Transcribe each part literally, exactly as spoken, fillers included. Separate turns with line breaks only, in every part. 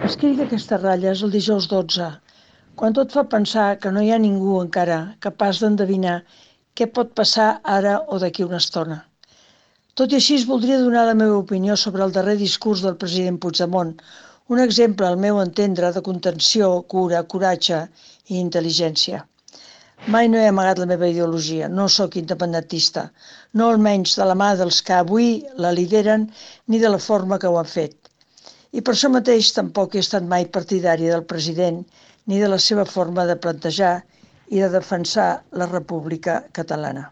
Escric aquestes ratlles el dijous dotze, quan tot fa pensar que no hi ha ningú encara capaç d'endevinar què pot passar ara o d'aquí una estona. Tot i així, voldria donar la meva opinió sobre el darrer discurs del president Puigdemont, un exemple, al meu entendre, de contenció, cura, coratge i intel·ligència. Mai no he amagat la meva ideologia, no sóc independentista, no almenys de la mà dels que avui la lideren ni de la forma que ho han fet. I per això mateix tampoc he estat mai partidari del president ni de la seva forma de plantejar i de defensar la República Catalana.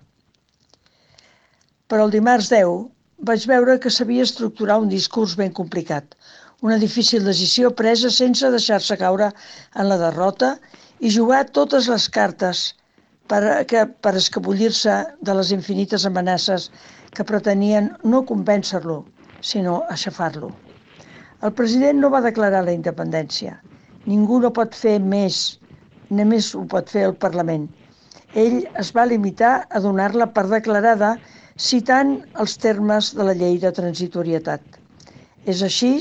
Però el dimarts deu vaig veure que sabia estructurar un discurs ben complicat, una difícil decisió presa sense deixar-se caure en la derrota i jugar totes les cartes per, que, per escapollir-se de les infinites amenaces que pretenien no convèncer-lo, sinó aixafar-lo. El president no va declarar la independència. Ningú no pot fer més, només ho pot fer el Parlament. Ell es va limitar a donar-la per declarada citant els termes de la llei de transitorietat. És així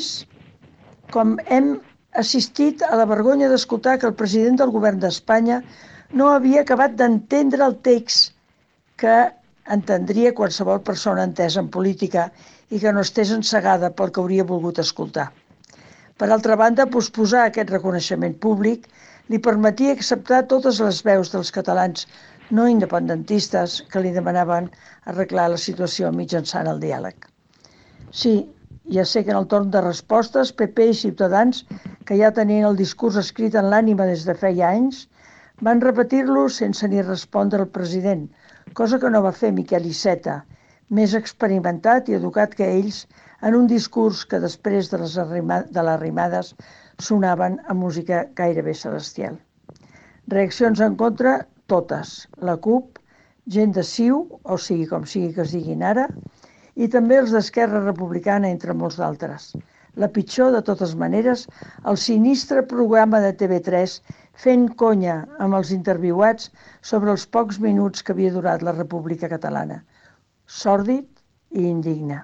com hem assistit a la vergonya d'escoltar que el president del govern d'Espanya no havia acabat d'entendre el text que entendria qualsevol persona entesa en política i que no estés encegada pel que hauria volgut escoltar. Per altra banda, posposar aquest reconeixement públic li permetia acceptar totes les veus dels catalans no independentistes que li demanaven arreglar la situació mitjançant el diàleg. Sí, ja sé que en el torn de respostes, P P i Ciutadans, que ja tenien el discurs escrit en l'ànima des de feia anys, van repetir-lo sense ni respondre al president, cosa que no va fer Miquel Iceta, més experimentat i educat que ells, en un discurs que després de les, arrima, de les rimades sonaven a música gairebé celestial. Reaccions en contra, totes. La CUP, gent de C I U, o sigui com sigui que es diguin ara, i també els d'Esquerra Republicana, entre molts d'altres. La pitjor, de totes maneres, el sinistre programa de T V tres fent conya amb els interviuats sobre els pocs minuts que havia durat la República Catalana. Sòrdid i indigne.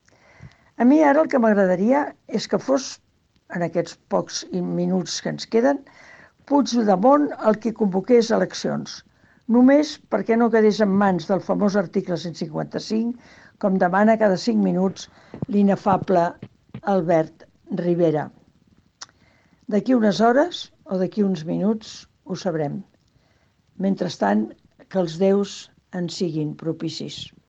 A mi ara el que m'agradaria és que fos, en aquests pocs minuts que ens queden, Puigdemont el que convoqués eleccions, només perquè no quedés en mans del famós article cent cinquanta-cinc, com demana cada cinc minuts l'inefable Albert Rivera. D'aquí unes hores o d'aquí uns minuts ho sabrem. Mentrestant, que els déus en siguin propicis.